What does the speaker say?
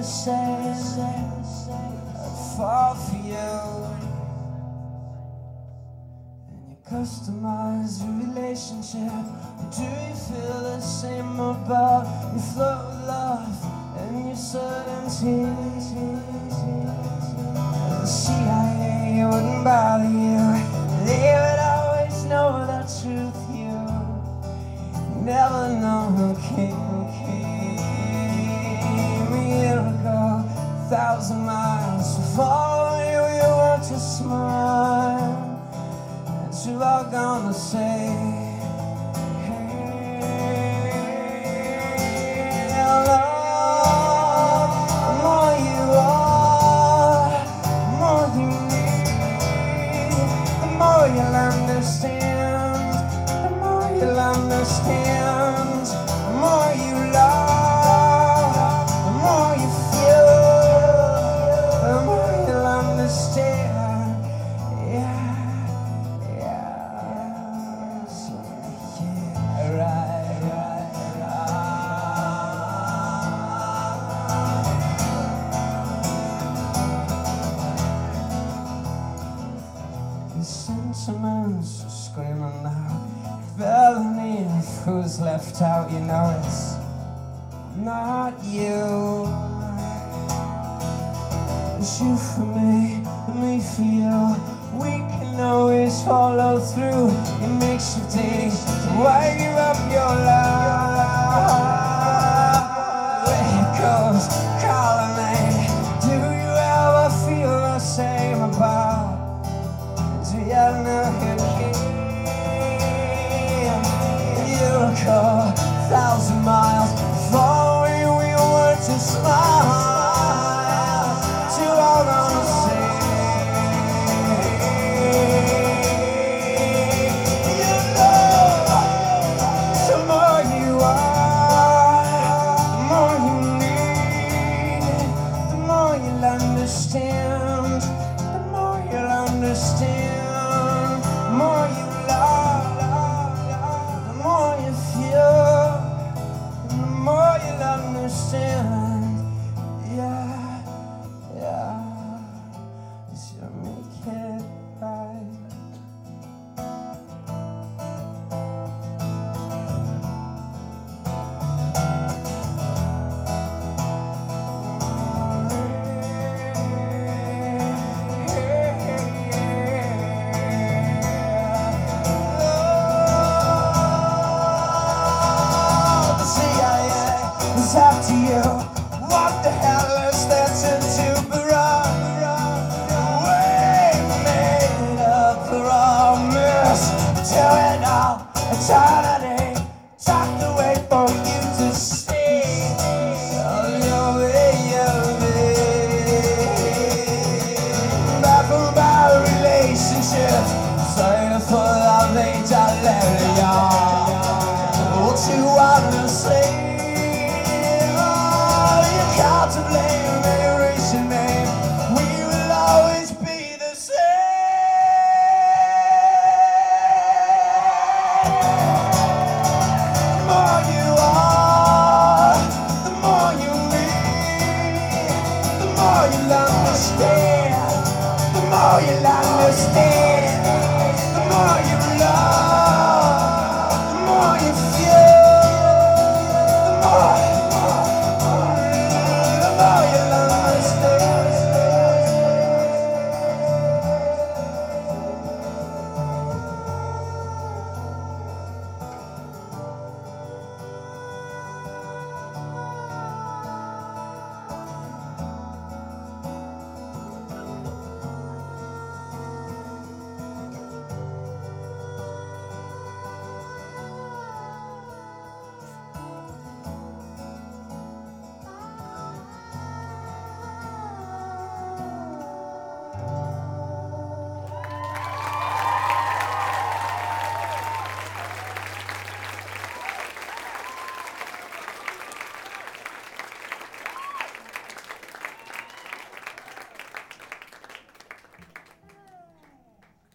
the same, I'd fall for you. And you customize your relationship. Do you feel the same about your flow of love and your certainty? The CIA wouldn't bother you. They would always know the truth. You never know who came. You'll go 1,000 miles to follow you. You want to smile, and you're all gonna say, hey, love. The more you are, the more you need. The more you'll understand. The more you'll understand. The more you love. Sentiments are screaming out, felony, who's left out? You know it's not you. It's you for me, and me for you. We can always follow through. It makes you think, why give up your life? It goes calling me. Do you ever feel the same about? Do you know who came? You'll go 1,000 miles, follow you, we want to smile. To all gonna say, you know, the more you are, the more you need, the more you'll understand, the more you'll understand. The more you love, the more you feel, and the more you'll understand. Yeah, it's your make it right. After you, what the hell is that to we made a promise to it all eternity, tucked away for you to see. Baffled by relationships, sorry for love, they just let it on. What you wanna say? To blame, erase your name. We will always be the same. The more you are, the more you need, the more you'll understand, the more you'll understand, the more you love.